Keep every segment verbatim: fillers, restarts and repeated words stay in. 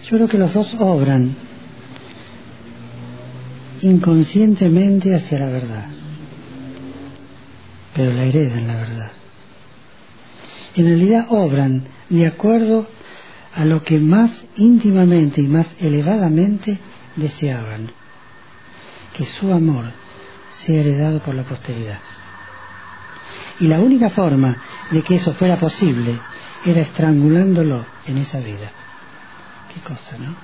Yo creo que los dos obran inconscientemente hacia la verdad, pero la heredan la verdad. En realidad obran de acuerdo a lo que más íntimamente y más elevadamente deseaban, que su amor sea heredado por la posteridad. Y la única forma de que eso fuera posible era estrangulándolo en esa vida. Qué cosa, ¿no?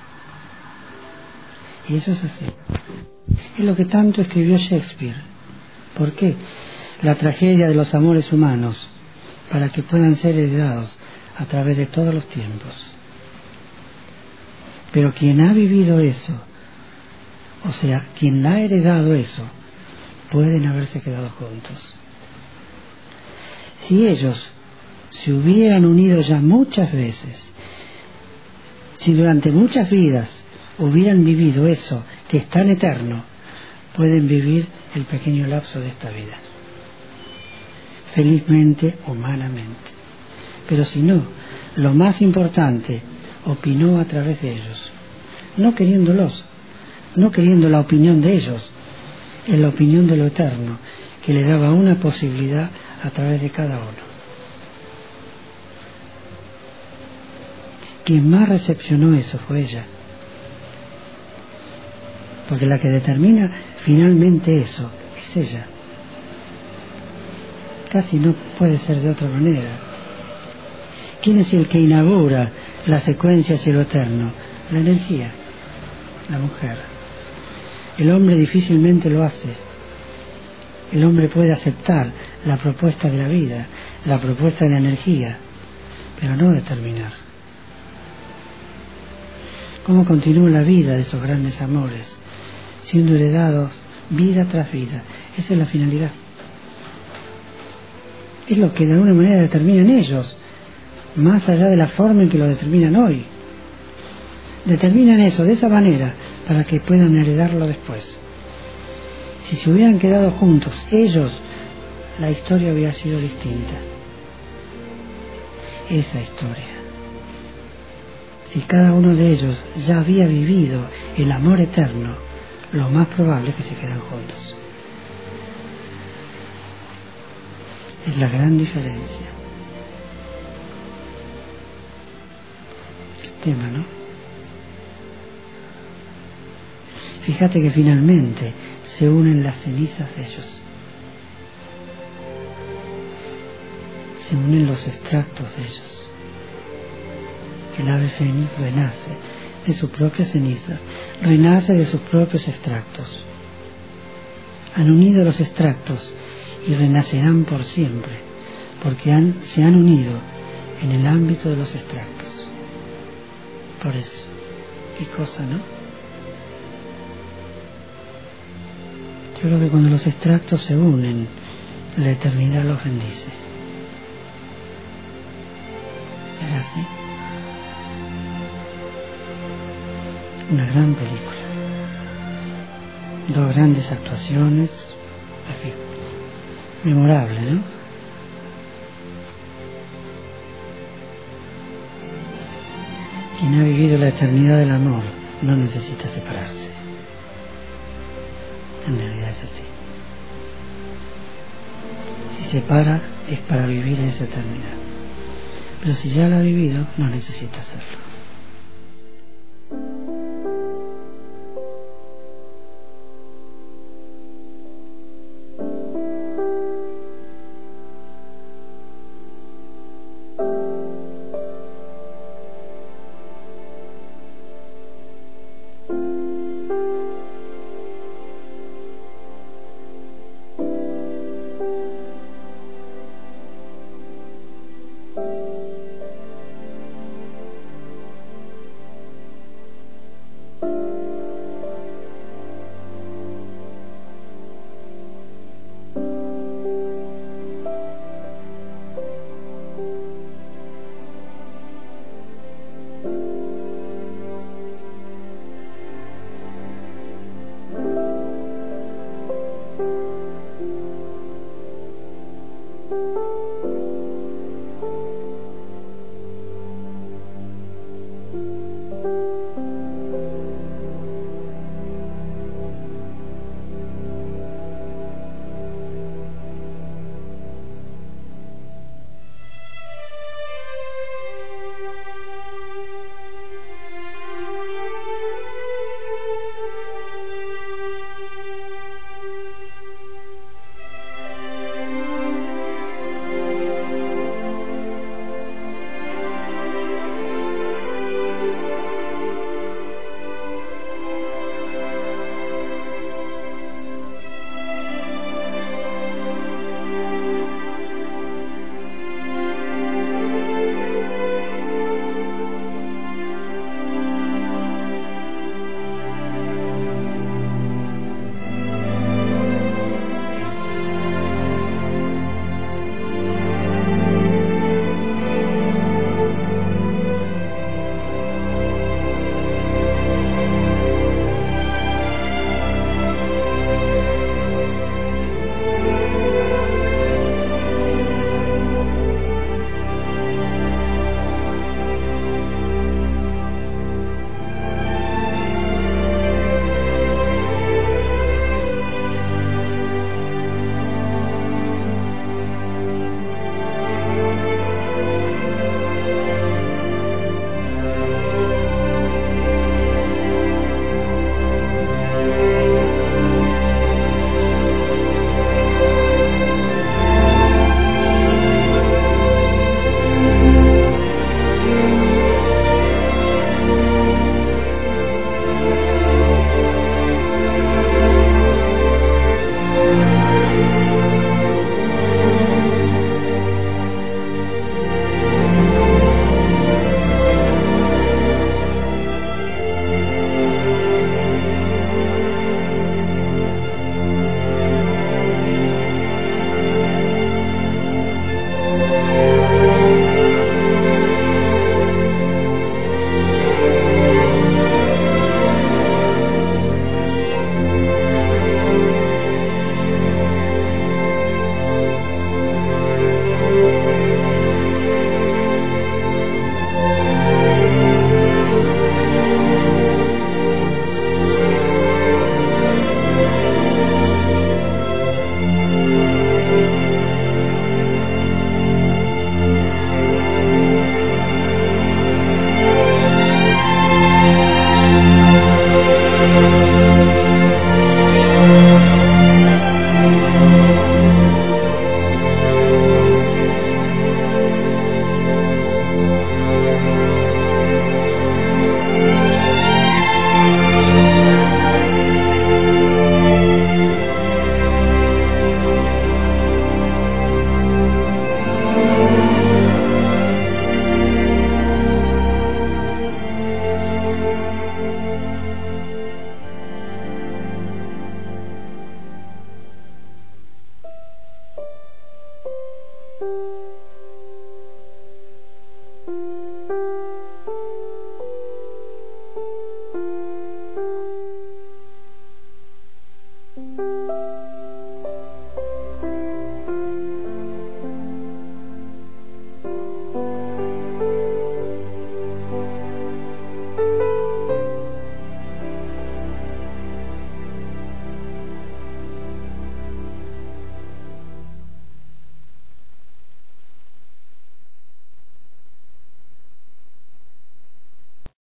Y eso es así. Es lo que tanto escribió Shakespeare. ¿Por qué? La tragedia de los amores humanos, para que puedan ser heredados a través de todos los tiempos. Pero quien ha vivido eso, o sea, quien la ha heredado eso, pueden haberse quedado juntos. Si ellos se hubieran unido ya muchas veces, si durante muchas vidas hubieran vivido eso que es tan eterno, pueden vivir el pequeño lapso de esta vida, felizmente, humanamente. Pero si no, lo más importante opinó a través de ellos, no queriéndolos, no queriendo la opinión de ellos, es la opinión de lo eterno, que le daba una posibilidad a través de cada uno. Quien más recepcionó eso fue ella, porque la que determina finalmente eso es ella. Casi no puede ser de otra manera. ¿Quién es el que inaugura la secuencia hacia lo eterno? La energía, la mujer. El hombre difícilmente lo hace. El hombre puede aceptar la propuesta de la vida, la propuesta de la energía, pero no determinar. ¿Cómo continúa la vida de esos grandes amores, siendo heredados vida tras vida? Esa es la finalidad. Es lo que de alguna manera determinan ellos, más allá de la forma en que lo determinan hoy. Determinan eso de esa manera para que puedan heredarlo después. Si se hubieran quedado juntos ellos, la historia hubiera sido distinta. Esa historia. Si cada uno de ellos ya había vivido el amor eterno, lo más probable es que se quedan juntos. Es la gran diferencia. Qué tema, ¿no? Fíjate que finalmente se unen las cenizas de ellos. Se unen los extractos de ellos. El ave fénix renace de sus propias cenizas, renace de sus propios extractos. Han unido los extractos y renacerán por siempre, porque han, se han unido en el ámbito de los extractos. Por eso, qué cosa, ¿no? Yo creo que cuando los extractos se unen, la eternidad los bendice. ¿Es así? Una gran película. Dos grandes actuaciones. En fin, memorable, ¿no? Quien ha vivido la eternidad del amor no necesita separarse. En realidad es así. Si se para es para vivir esa eternidad. Pero si ya la ha vivido, no necesita hacerlo.